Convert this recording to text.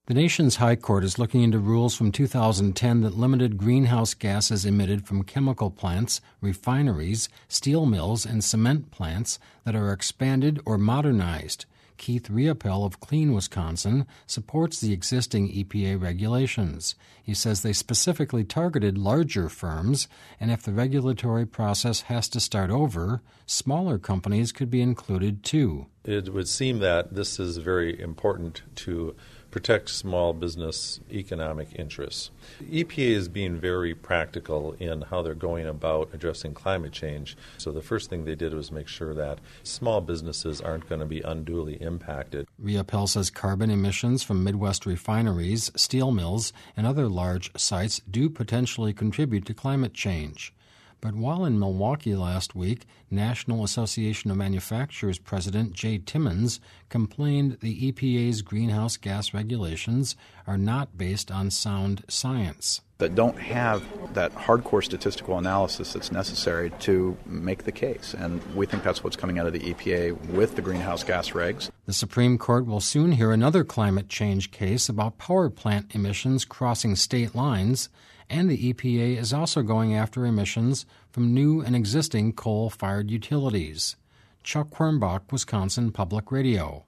The nation's High Court is looking into rules from 2010 that limited greenhouse gases emitted from chemical plants, refineries, steel mills, and cement plants that are expanded or modernized. Keith Riopel of Clean Wisconsin supports the existing EPA regulations. He says they specifically targeted larger firms, and if the regulatory process has to start over, smaller companies could be included too. It would seem that this is very important to protect small business economic interests. EPA is being very practical in how they're going about addressing climate change. So the first thing they did was make sure that small businesses aren't going to be unduly impacted. Riopel says carbon emissions from Midwest refineries, steel mills, and other large sites do potentially contribute to climate change. But while in Milwaukee last week, National Association of Manufacturers President Jay Timmons complained the EPA's greenhouse gas regulations are not based on sound science. That don't have that hardcore statistical analysis that's necessary to make the case. And we think that's what's coming out of the EPA with the greenhouse gas regs. The Supreme Court will soon hear another climate change case about power plant emissions crossing state lines, and the EPA is also going after emissions from new and existing coal-fired utilities. Chuck Quirmbach, Wisconsin Public Radio.